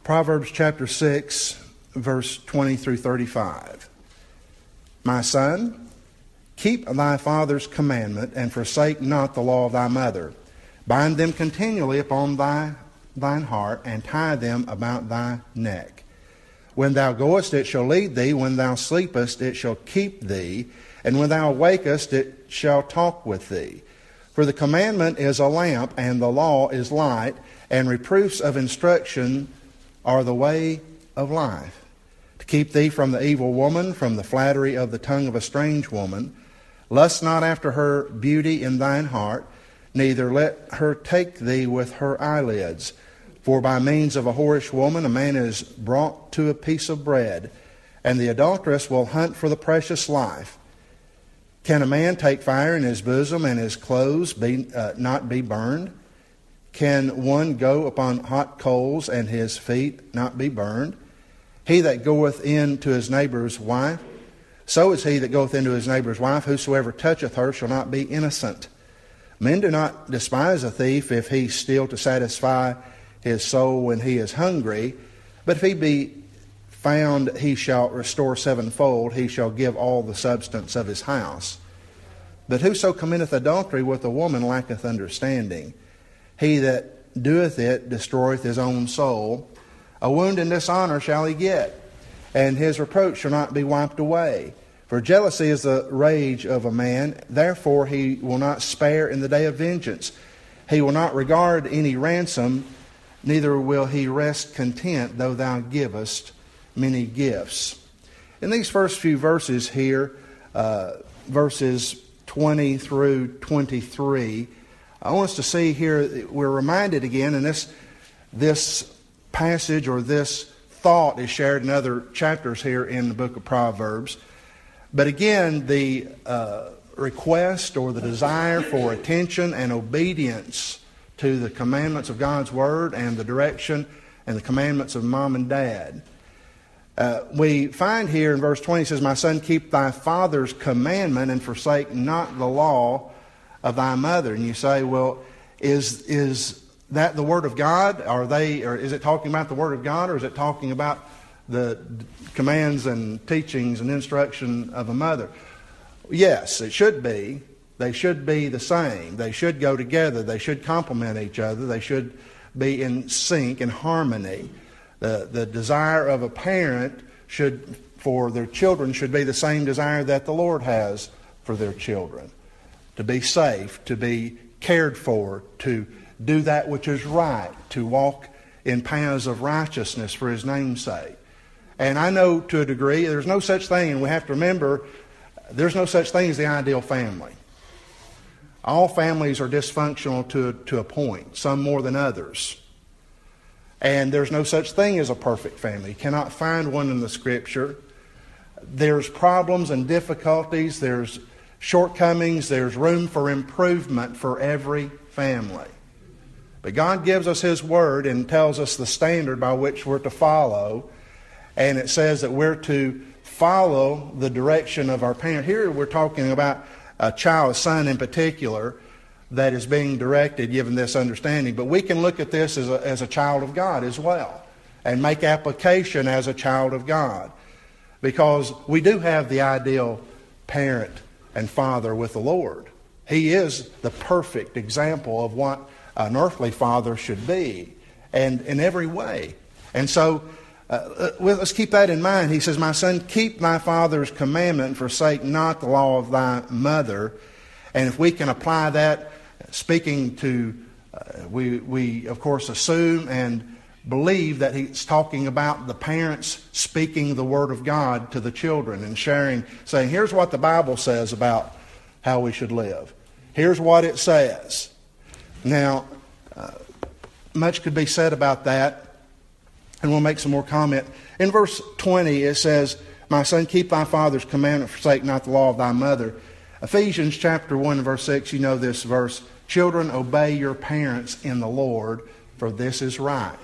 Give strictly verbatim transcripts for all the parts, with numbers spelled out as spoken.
Proverbs chapter six, verse twenty through thirty-five. My son, keep thy father's commandment, and forsake not the law of thy mother. Bind them continually upon thy thine heart, and tie them about thy neck. When thou goest, it shall lead thee. When thou sleepest, it shall keep thee. And when thou awakest, it shall talk with thee. For the commandment is a lamp, and the law is light, and reproofs of instruction are the way of life. To keep thee from the evil woman, from the flattery of the tongue of a strange woman. Lust not after her beauty in thine heart, neither let her take thee with her eyelids. For by means of a whorish woman a man is brought to a piece of bread, and the adulteress will hunt for the precious life. Can a man take fire in his bosom, and his clothes be, uh, not be burned? Can one go upon hot coals, and his feet not be burned? He that goeth in to his neighbour's wife, so is he that goeth into his neighbour's wife. Whosoever toucheth her shall not be innocent. Men do not despise a thief if he steal to satisfy his soul when he is hungry. But if he be found, he shall restore sevenfold. He shall give all the substance of his house. But whoso committeth adultery with a woman lacketh understanding. He that doeth it destroyeth his own soul. A wound and dishonor shall he get, and his reproach shall not be wiped away. For jealousy is the rage of a man, therefore he will not spare in the day of vengeance. He will not regard any ransom, neither will he rest content, though thou givest many gifts. In these first few verses here, uh, verses twenty through twenty-three, I want us to see here, we're reminded again, and this this passage or this thought is shared in other chapters here in the book of Proverbs. But again, the uh, request or the desire for attention and obedience to the commandments of God's Word and the direction and the commandments of mom and dad. Uh, we find here in verse twenty, it says, My son, keep thy father's commandment and forsake not the law of thy mother. And you say, well, is is that the Word of God? Are they, or is it talking about the Word of God, or is it talking about the commands and teachings and instruction of a mother? Yes, it should be. They should be the same. They should go together. They should complement each other. They should be in sync, in harmony. The, the desire of a parent should, for their children, should be the same desire that the Lord has for their children. To be safe, to be cared for, to do that which is right, to walk in paths of righteousness for His name's sake. And I know to a degree there's no such thing, and we have to remember, there's no such thing as the ideal family. All families are dysfunctional to, to a point, some more than others. And there's no such thing as a perfect family. You cannot find one in the Scripture. There's problems and difficulties, there's shortcomings, there's room for improvement for every family. But God gives us His Word and tells us the standard by which we're to follow. And it says that we're to follow the direction of our parent. Here we're talking about a child, a son in particular, that is being directed, given this understanding. But we can look at this as a, as a child of God as well, and make application as a child of God. Because we do have the ideal parent and father with the Lord. He is the perfect example of what an earthly father should be, and in every way. And so, uh, let's keep that in mind. He says, My son, keep thy father's commandment, and forsake not the law of thy mother. And if we can apply that, speaking to, uh, we, we of course assume and believe that he's talking about the parents speaking the Word of God to the children and sharing, saying, here's what the Bible says about how we should live. Here's what it says. Now, uh, much could be said about that, and we'll make some more comment. In verse twenty, it says, My son, keep thy father's commandment, forsake not the law of thy mother. Ephesians chapter one, verse six, you know this verse. Children, obey your parents in the Lord, for this is right.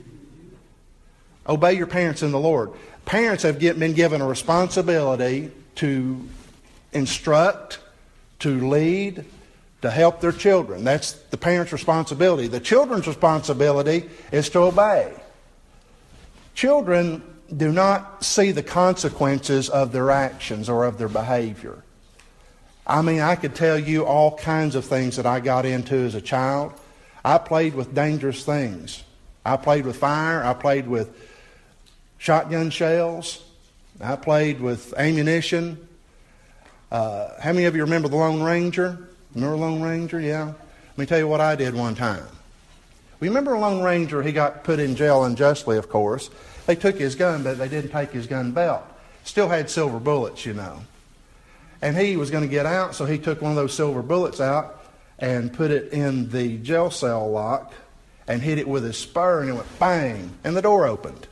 Obey your parents in the Lord. Parents have get, been given a responsibility to instruct, to lead, to help their children. That's the parent's responsibility. The children's responsibility is to obey. Children do not see the consequences of their actions or of their behavior. I mean, I could tell you all kinds of things that I got into as a child. I played with dangerous things. I played with fire. I played with shotgun shells. I played with ammunition. Uh, how many of you remember the Lone Ranger? Remember Lone Ranger? Yeah. Let me tell you what I did one time. Remember Lone Ranger, he got put in jail unjustly, of course. They took his gun, but they didn't take his gun belt. Still had silver bullets, you know. And he was going to get out, so he took one of those silver bullets out and put it in the jail cell lock and hit it with his spur, and it went bang, and the door opened.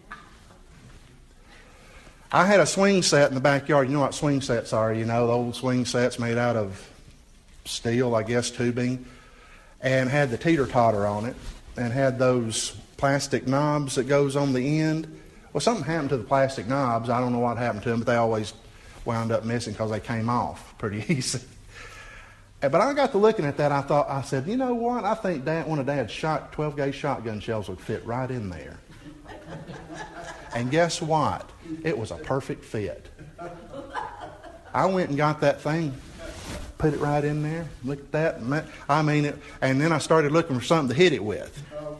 I had a swing set in the backyard. You know what swing sets are, you know, the old swing sets made out of steel, I guess, tubing, and had the teeter-totter on it, and had those plastic knobs that goes on the end. Well, something happened to the plastic knobs. I don't know what happened to them, but they always wound up missing because they came off pretty easy. But I got to looking at that, I thought, I said, you know what? I think Dad, one of Dad's shot, twelve gauge shotgun shells would fit right in there. And guess what? It was a perfect fit. I went and got that thing, put it right in there, looked at that. I mean, it, and then I started looking for something to hit it with.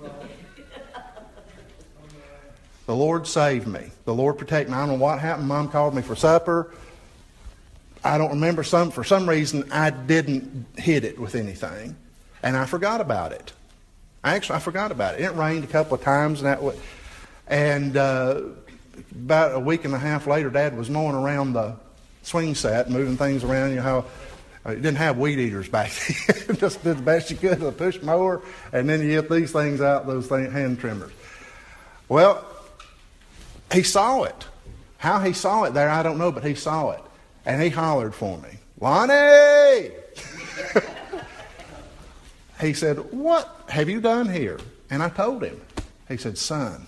The Lord saved me. The Lord protected me. I don't know what happened. Mom called me for supper. I don't remember. Some For some reason, I didn't hit it with anything. And I forgot about it. I actually, I forgot about it. It rained a couple of times. And, that w- and uh, about a week and a half later, Dad was mowing around the swing set, moving things around. You know how uh, you didn't have weed eaters back then. Just did the best you could with a push mower. And then you get these things out, those thing, hand trimmers. Well, he saw it. How he saw it there, I don't know, but he saw it. And he hollered for me, Lonnie! He said, what have you done here? And I told him. He said, son,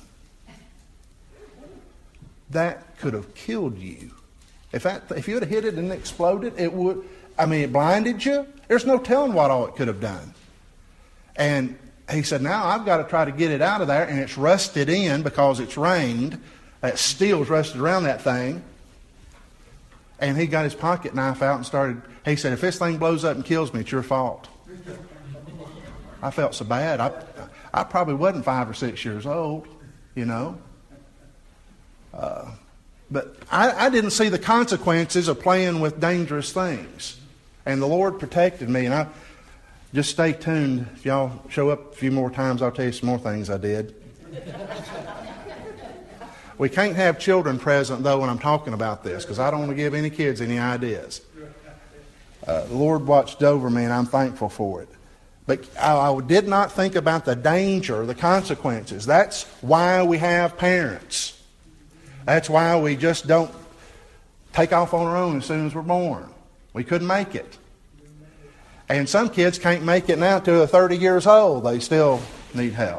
that could have killed you. If that, if you would have hit it and exploded, it would, I mean, it blinded you. There's no telling what all it could have done. And he said, now I've got to try to get it out of there, and it's rusted in because it's rained. That steel's rusted around that thing. And he got his pocket knife out and started, he said, if this thing blows up and kills me, it's your fault. I felt so bad. I, I probably wasn't five or six years old, you know. Uh, but I, I didn't see the consequences of playing with dangerous things. And the Lord protected me. And I just stay tuned. If y'all show up a few more times, I'll tell you some more things I did. We can't have children present, though, when I'm talking about this, because I don't want to give any kids any ideas. Uh, the Lord watched over me, and I'm thankful for it. But I, I did not think about the danger, the consequences. That's why we have parents. That's why we just don't take off on our own as soon as we're born. We couldn't make it. And some kids can't make it now till they're thirty years old. They still need help.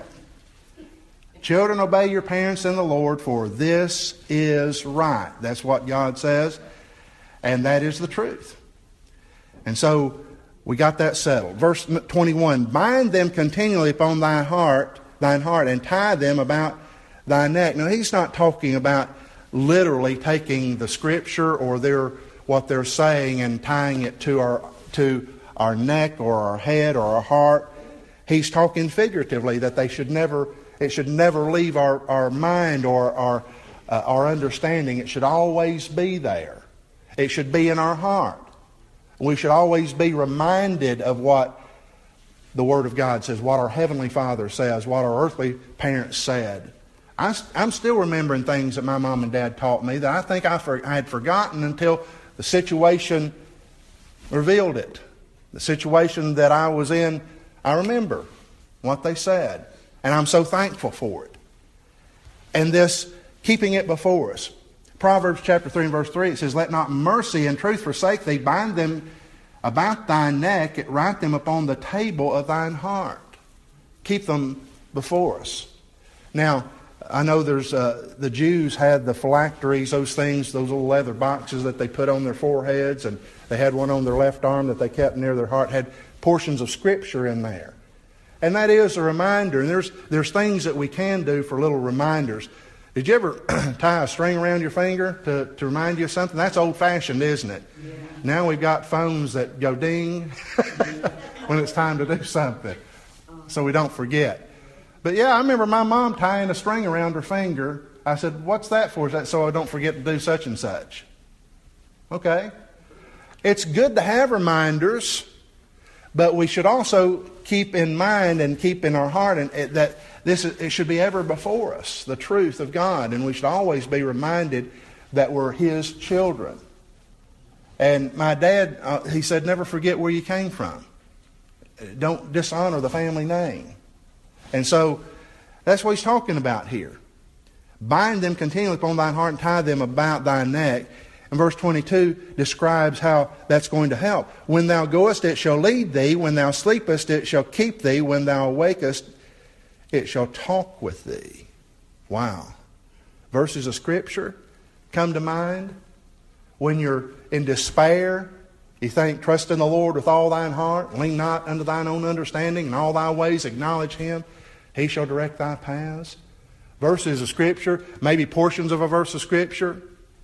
Children, obey your parents in the Lord, for this is right. That's what God says, and that is the truth. And so we got that settled. Verse twenty-one, bind them continually upon thy heart, thine heart, and tie them about thy neck. Now, he's not talking about literally taking the Scripture or their what they're saying and tying it to our to our neck or our head or our heart. He's talking figuratively that they should never. It should never leave our, our mind or our, uh, our understanding. It should always be there. It should be in our heart. We should always be reminded of what the Word of God says, what our Heavenly Father says, what our earthly parents said. I, I'm still remembering things that my mom and dad taught me that I think I, for, I had forgotten until the situation revealed it. The situation that I was in, I remember what they said. And I'm so thankful for it. And this, keeping it before us. Proverbs chapter three and verse three, it says, let not mercy and truth forsake thee. Bind them about thy neck, write them upon the table of thine heart. Keep them before us. Now, I know there's uh, the Jews had the phylacteries, those things, those little leather boxes that they put on their foreheads, and they had one on their left arm that they kept near their heart, had portions of Scripture in there. And that is a reminder. And there's there's things that we can do for little reminders. Did you ever tie a string around your finger to, to remind you of something? That's old-fashioned, isn't it? Yeah. Now we've got phones that go ding when it's time to do something, so we don't forget. But yeah, I remember my mom tying a string around her finger. I said, what's that for? Is that so I don't forget to do such and such? Okay. It's good to have reminders, but we should also keep in mind and keep in our heart and that this is, it should be ever before us, the truth of God. And we should always be reminded that we're His children. And my dad, uh, he said, never forget where you came from. Don't dishonor the family name. And so that's what he's talking about here. Bind them continually upon thine heart and tie them about thy neck. And verse twenty-two describes how that's going to help. When thou goest, it shall lead thee. When thou sleepest, it shall keep thee. When thou awakest, it shall talk with thee. Wow. Verses of Scripture come to mind. When you're in despair, you think, trust in the Lord with all thine heart. Lean not unto thine own understanding. In all thy ways acknowledge Him. He shall direct thy paths. Verses of Scripture, maybe portions of a verse of Scripture.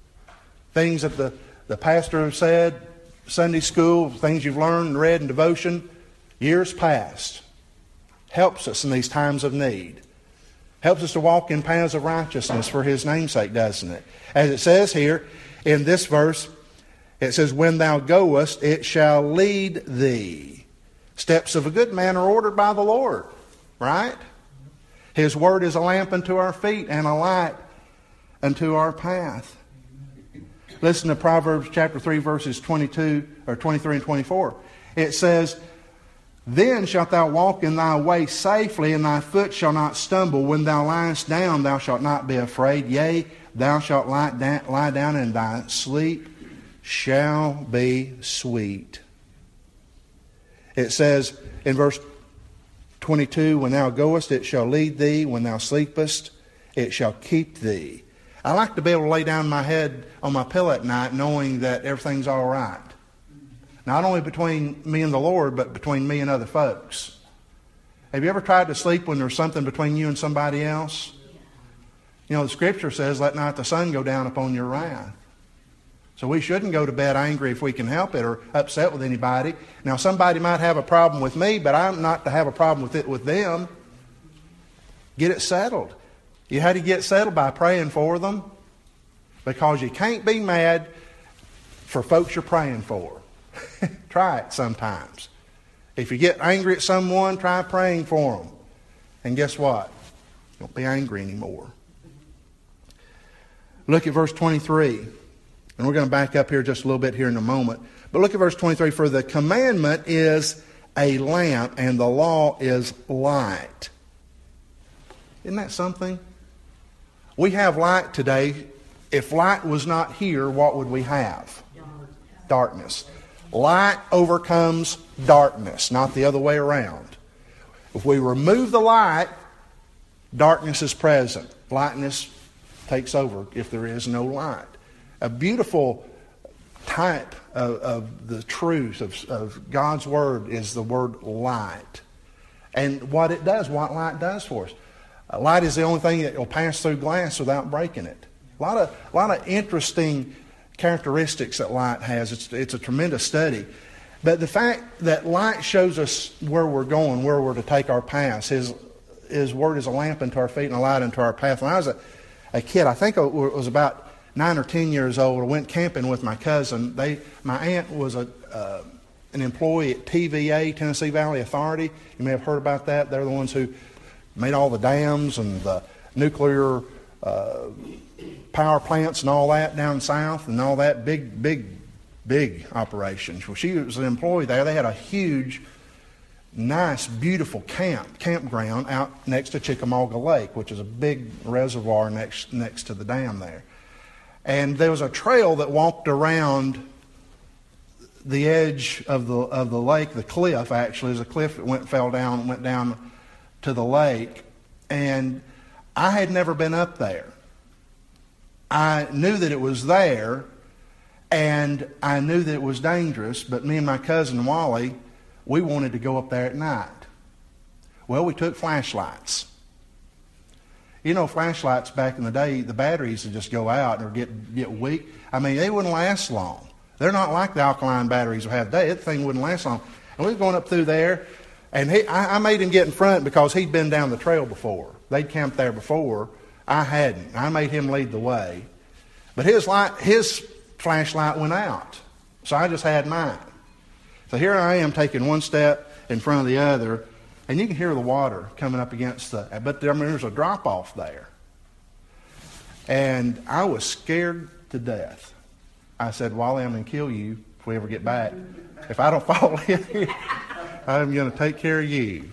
Things that the, the pastor has said, Sunday school, things you've learned and read in devotion, years past. Helps us in these times of need. Helps us to walk in paths of righteousness for His namesake, doesn't it? As it says here in this verse, it says, when thou goest, it shall lead thee. Steps of a good man are ordered by the Lord, right? His word is a lamp unto our feet and a light unto our path. Listen to Proverbs chapter three, verses twenty-two or twenty-three and twenty-four. It says, then shalt thou walk in thy way safely, and thy foot shall not stumble. When thou liest down, thou shalt not be afraid. Yea, thou shalt lie down, lie down, and thy sleep shall be sweet. It says in verse twenty-two, when thou goest, it shall lead thee. When thou sleepest, it shall keep thee. I like to be able to lay down my head on my pillow at night knowing that everything's all right. Not only between me and the Lord, but between me and other folks. Have you ever tried to sleep when there's something between you and somebody else? You know, the Scripture says, let not the sun go down upon your wrath. So we shouldn't go to bed angry if we can help it or upset with anybody. Now, somebody might have a problem with me, but I'm not to have a problem with it with them. Get it settled. You had to get settled by praying for them, because you can't be mad for folks you're praying for. Try it sometimes. If you get angry at someone, try praying for them. And guess what? You won't be angry anymore. Look at verse twenty-three. And we're going to back up here just a little bit here in a moment. But look at verse twenty-three. For the commandment is a lamp, and the law is light. Isn't that something? We have light today. If light was not here, what would we have? Darkness. Light overcomes darkness, not the other way around. If we remove the light, darkness is present. Lightness takes over if there is no light. A beautiful type of, of the truth of, of God's Word is the word light. And what it does, what light does for us. Uh, light is the only thing that will pass through glass without breaking it. A lot of, a lot of interesting characteristics that light has. It's, it's a tremendous study. But the fact that light shows us where we're going, where we're to take our paths. His, his Word is a lamp unto our feet and a light unto our path. When I was a, a kid, I think it was about nine or ten years old, I went camping with my cousin. They, my aunt was a uh, an employee at T V A, Tennessee Valley Authority. You may have heard about that. They're the ones who made all the dams and the nuclear uh, power plants and all that down south and all that big, big, big operations. Well, she was an employee there. They had a huge, nice, beautiful camp campground out next to Chickamauga Lake, which is a big reservoir next next to the dam there. And there was a trail that walked around the edge of the of the lake, the cliff actually. There's a cliff that went fell down, went down to the lake. And I had never been up there. I knew that it was there, and I knew that it was dangerous, but me and my cousin Wally, we wanted to go up there at night. Well, we took flashlights. You know, flashlights back in the day, the batteries would just go out or get, get weak. I mean, they wouldn't last long. They're not like the alkaline batteries we have today. That thing wouldn't last long. And we were going up through there, and he, I, I made him get in front because he'd been down the trail before. They'd camped there before. I hadn't. I made him lead the way. But his light, his flashlight went out, so I just had mine. So here I am taking one step in front of the other, and you can hear the water coming up against the, but there, I mean, there's a drop off there. And I was scared to death. I said, Wally, I'm going to kill you if we ever get back. If I don't fall in here, I'm going to take care of you.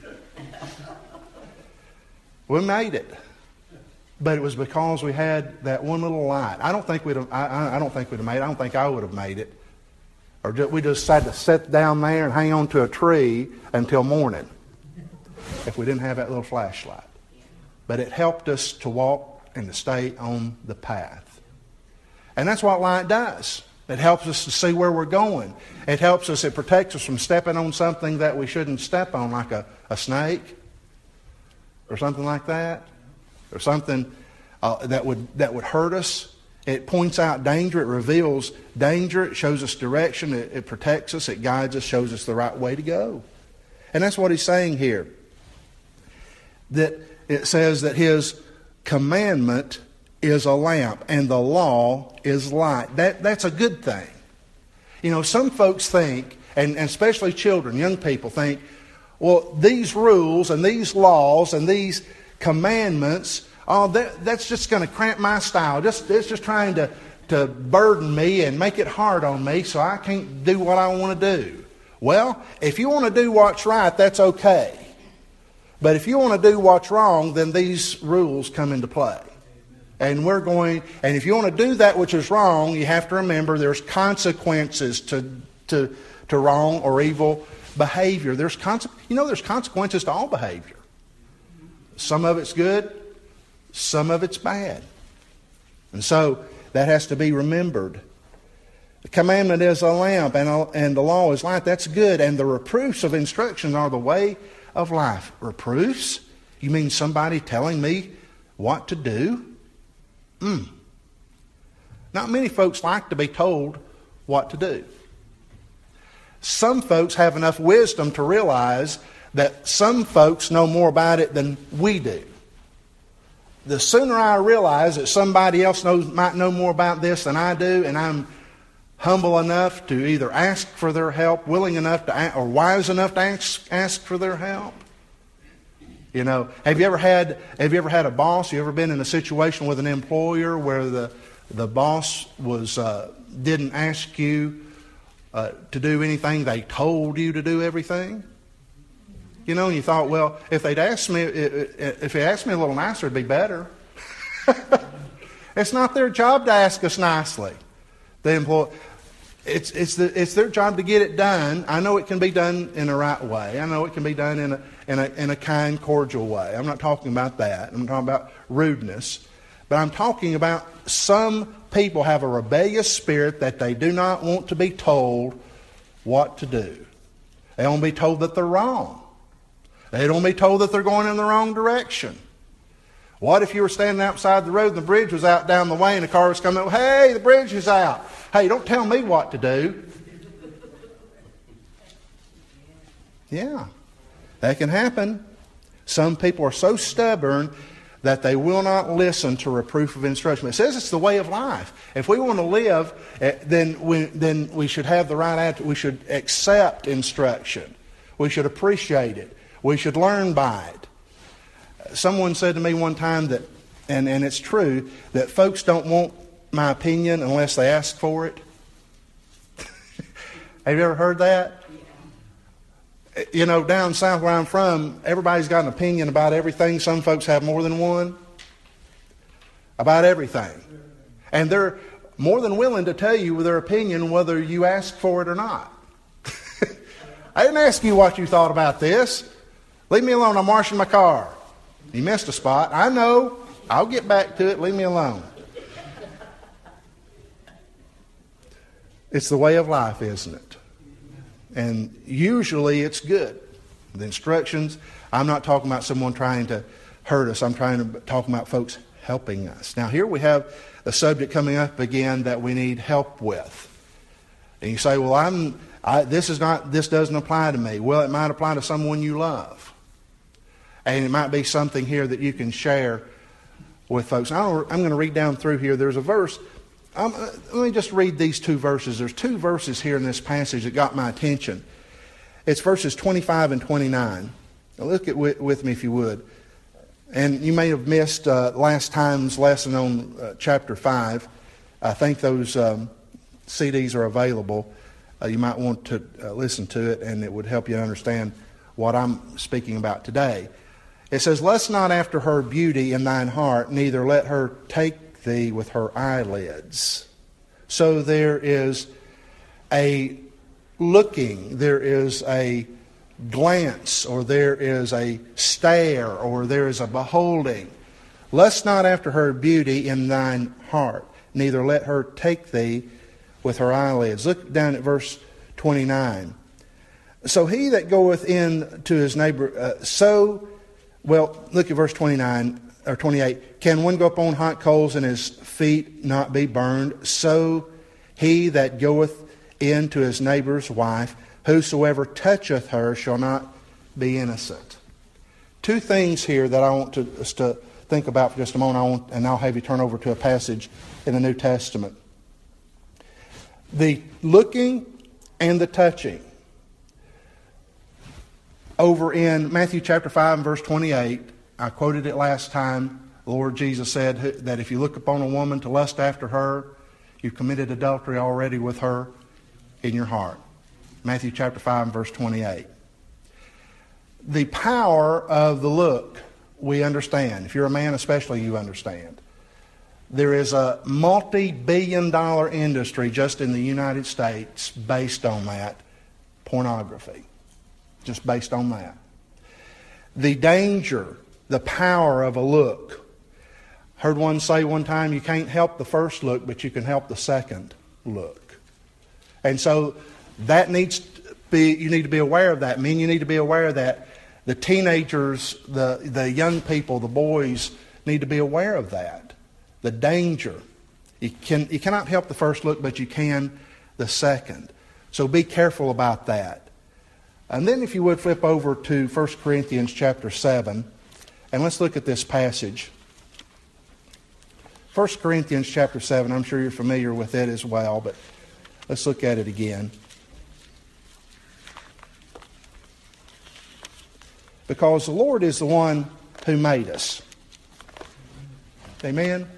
We made it. But it was because we had that one little light. I don't think we'd have, I, I don't think we'd have made it. I don't think I would have made it. Or just, we just had to sit down there and hang on to a tree until morning if we didn't have that little flashlight. But it helped us to walk and to stay on the path. And that's what light does. It helps us to see where we're going. It helps us, it protects us from stepping on something that we shouldn't step on, like a, a snake or something like that. Or something uh, that would that would hurt us. It points out danger. It reveals danger. It shows us direction. It, it protects us. It guides us. Shows us the right way to go. And that's what he's saying here. That it says that his commandment is a lamp and the law is light. That that's a good thing. You know, some folks think, and, and especially children, young people think, well, these rules and these laws and these commandments, oh, that, that's just going to cramp my style. Just it's just trying to, to burden me and make it hard on me so I can't do what I want to do. Well, if you want to do what's right, that's okay. But if you want to do what's wrong, then these rules come into play. And we're going, and if you want to do that which is wrong, you have to remember there's consequences to to, to wrong or evil behavior. There's conse- you know there's consequences to all behavior. Some of it's good, some of it's bad. And so that has to be remembered. The commandment is a lamp and, a, and the law is light. That's good. And the reproofs of instruction are the way of life. Reproofs? You mean somebody telling me what to do? Mm. Not many folks like to be told what to do. Some folks have enough wisdom to realize that some folks know more about it than we do. The sooner I realize that somebody else knows, might know more about this than I do, and I'm humble enough to either ask for their help, willing enough to, or wise enough to ask, ask for their help. You know, have you ever had have you ever had a boss? You ever been in a situation with an employer where the the boss was uh, didn't ask you uh, to do anything? They told you to do everything. You know, and you thought, well, if they'd asked me, if they asked me a little nicer, it'd be better. It's not their job to ask us nicely. The employee, it's it's the it's their job to get it done. I know it can be done in the right way. I know it can be done in a in a in a kind, cordial way. I'm not talking about that. I'm talking about rudeness. But I'm talking about some people have a rebellious spirit that they do not want to be told what to do. They want to be told that they're wrong. They don't be told that they're going in the wrong direction. What if you were standing outside the road and the bridge was out down the way and the car was coming up, hey, the bridge is out. Hey, don't tell me what to do. Yeah, that can happen. Some people are so stubborn that they will not listen to reproof of instruction. It says it's the way of life. If we want to live, then we, then we should have the right attitude. We should accept instruction. We should appreciate it. We should learn by it. Someone said to me one time that, and, and it's true, that folks don't want my opinion unless they ask for it. Have you ever heard that? Yeah. You know, down south where I'm from, everybody's got an opinion about everything. Some folks have more than one. About everything. And they're more than willing to tell you their opinion whether you ask for it or not. I didn't ask you what you thought about this. Leave me alone. I'm washing my car. You missed a spot. I know. I'll get back to it. Leave me alone. It's the way of life, isn't it? And usually it's good. The instructions, I'm not talking about someone trying to hurt us. I'm trying to talk about folks helping us. Now here we have a subject coming up again that we need help with. And you say, well, I'm, I, this is not, this doesn't apply to me. Well, it might apply to someone you love. And it might be something here that you can share with folks. I don't, I'm going to read down through here. There's a verse. Um, let me just read these two verses. There's two verses here in this passage that got my attention. It's verses twenty-five and twenty-nine. Now look at with, with me if you would. And you may have missed uh, last time's lesson on uh, chapter five. I think those um, C Ds are available. Uh, you might want to uh, listen to it, and it would help you understand what I'm speaking about today. It says, "Lust not after her beauty in thine heart, neither let her take thee with her eyelids." So there is a looking, there is a glance, or there is a stare, or there is a beholding. "Lust not after her beauty in thine heart, neither let her take thee with her eyelids." Look down at verse twenty-nine. "So he that goeth in to his neighbor, uh, so, well, look at verse twenty-nine or twenty-eight. "Can one go up on hot coals and his feet not be burned? So he that goeth in to his neighbor's wife, whosoever toucheth her shall not be innocent." Two things here that I want to, us to think about for just a moment, I want, and I'll have you turn over to a passage in the New Testament. The looking and the touching. Over in Matthew chapter five and verse twenty-eight, I quoted it last time. The Lord Jesus said that if you look upon a woman to lust after her, you've committed adultery already with her in your heart. Matthew chapter five and verse twenty-eight. The power of the look, we understand. If you're a man especially, you understand. There is a multi-billion dollar industry just in the United States based on that. Pornography. Just based on that. The danger, the power of a look. Heard one say one time, you can't help the first look, but you can help the second look. And so that needs to be, you need to be aware of that. Men, you need to be aware of that. The teenagers, the, the young people, the boys need to be aware of that. The danger. You, can, you cannot help the first look, but you can the second. So be careful about that. And then if you would flip over to First Corinthians chapter seven, and let's look at this passage. First Corinthians chapter seven, I'm sure you're familiar with it as well, but let's look at it again. Because the Lord is the one who made us. Amen?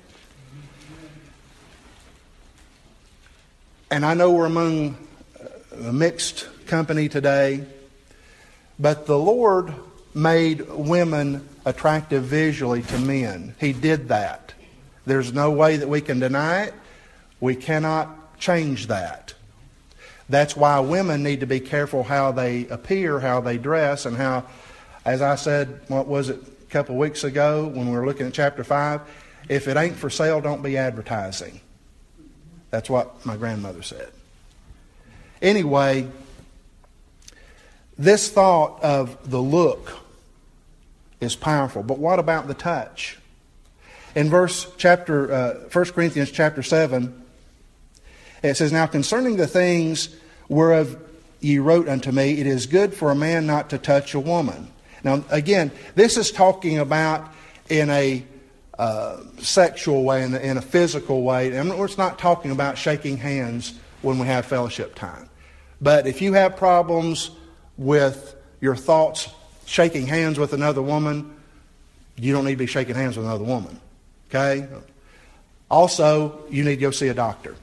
And I know we're among a mixed company today, but the Lord made women attractive visually to men. He did that. There's no way that we can deny it. We cannot change that. That's why women need to be careful how they appear, how they dress, and how, as I said, what was it, a couple of weeks ago when we were looking at chapter five, if it ain't for sale, don't be advertising. That's what my grandmother said. Anyway, this thought of the look is powerful. But what about the touch? In verse chapter, uh, First Corinthians chapter seven, it says, "Now concerning the things whereof ye wrote unto me, it is good for a man not to touch a woman." Now again, this is talking about in a uh, sexual way, in a, in a physical way. And it's not talking about shaking hands when we have fellowship time. But if you have problems with your thoughts shaking hands with another woman, you don't need to be shaking hands with another woman. Okay? Also, you need to go see a doctor.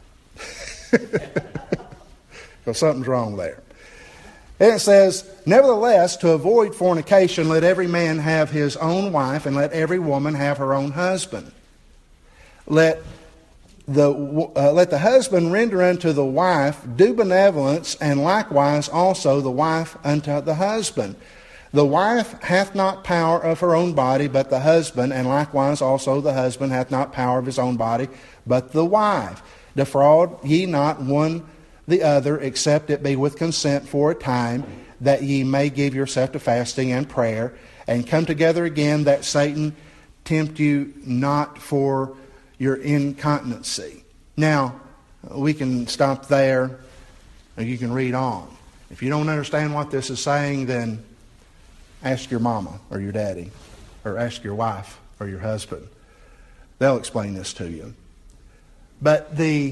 Because something's wrong there. And it says, "Nevertheless, to avoid fornication, let every man have his own wife, and let every woman have her own husband. Let the, uh, let the husband render unto the wife due benevolence, and likewise also the wife unto the husband. The wife hath not power of her own body, but the husband, and likewise also the husband hath not power of his own body, but the wife. Defraud ye not one the other, except it be with consent for a time, that ye may give yourself to fasting and prayer, and come together again, that Satan tempt you not for your incontinency. Now, we can stop there, or you can read on. If you don't understand what this is saying, then ask your mama or your daddy, or ask your wife or your husband. They'll explain this to you. But the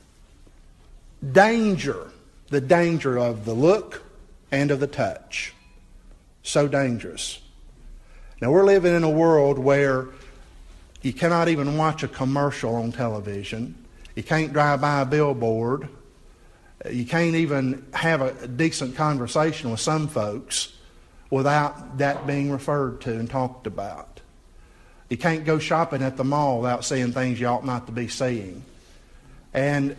danger, the danger of the look and of the touch, so dangerous. Now, we're living in a world where you cannot even watch a commercial on television. You can't drive by a billboard. You can't even have a decent conversation with some folks without that being referred to and talked about. You can't go shopping at the mall without seeing things you ought not to be seeing. And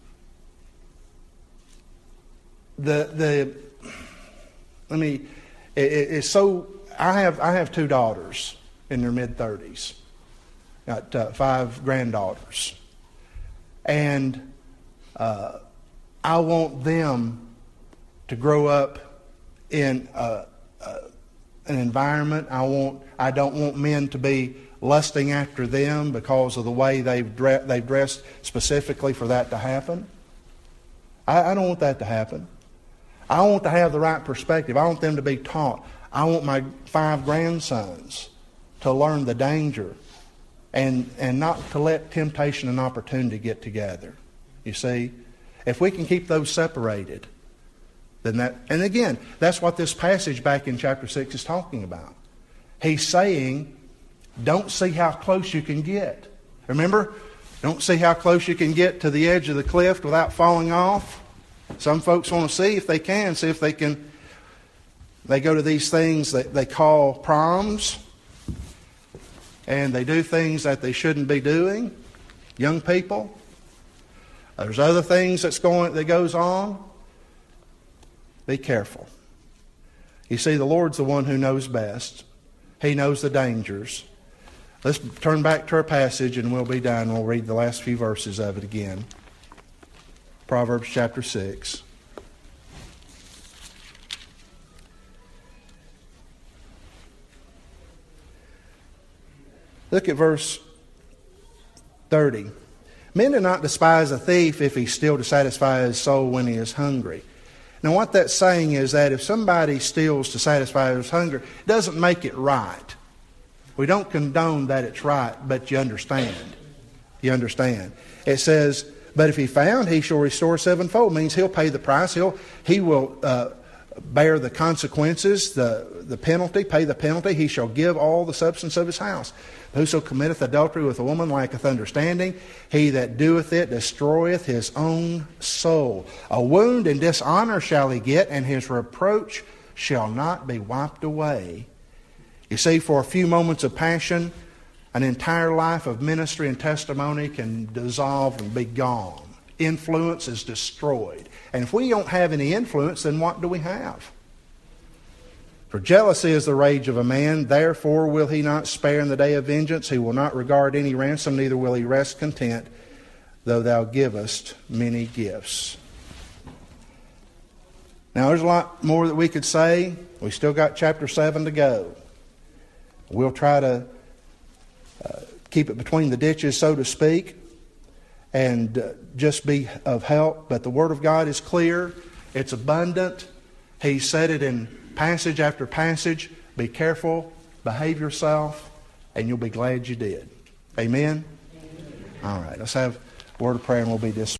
the the let me it, it's so I have I have two daughters in their mid thirties. Got uh, five granddaughters, and uh, I want them to grow up in a, a, an environment. I want. I don't want men to be lusting after them because of the way they've dre- they've dressed specifically for that to happen. I, I don't want that to happen. I want to have the right perspective. I want them to be taught. I want my five grandsons to learn the danger and and not to let temptation and opportunity get together. You see? If we can keep those separated, then that, and again, that's what this passage back in chapter six is talking about. He's saying, don't see how close you can get. Remember? Don't see how close you can get to the edge of the cliff without falling off. Some folks want to see if they can, see if they can. They go to these things that they call proms, and they do things that they shouldn't be doing. Young people. There's other things that's going that goes on. Be careful. You see, the Lord's the one who knows best. He knows the dangers. Let's turn back to our passage and we'll be done. We'll read the last few verses of it again. Proverbs chapter six. Look at verse thirty. Men do not despise a thief if he steals to satisfy his soul when he is hungry. Now what that's saying is that if somebody steals to satisfy his hunger, it doesn't make it right. We don't condone that it's right, but you understand. You understand. It says, but if he found, he shall restore sevenfold. Means he'll pay the price. He'll, he will uh, bear the consequences, the, the penalty, pay the penalty. He shall give all the substance of his house. Whoso committeth adultery with a woman lacketh understanding. He that doeth it destroyeth his own soul. A wound and dishonor shall he get, and his reproach shall not be wiped away. You see, for a few moments of passion, an entire life of ministry and testimony can dissolve and be gone. Influence is destroyed. And if we don't have any influence, then what do we have? For jealousy is the rage of a man, therefore will he not spare in the day of vengeance. He will not regard any ransom, neither will he rest content, though thou givest many gifts. Now there's a lot more that we could say. We still got chapter seven to go. We'll try to uh, keep it between the ditches, so to speak, and uh, just be of help. But the Word of God is clear. It's abundant. He said it in passage after passage. Be careful, behave yourself, and you'll be glad you did. Amen? Amen. All right, let's have a word of prayer and we'll be dismissed.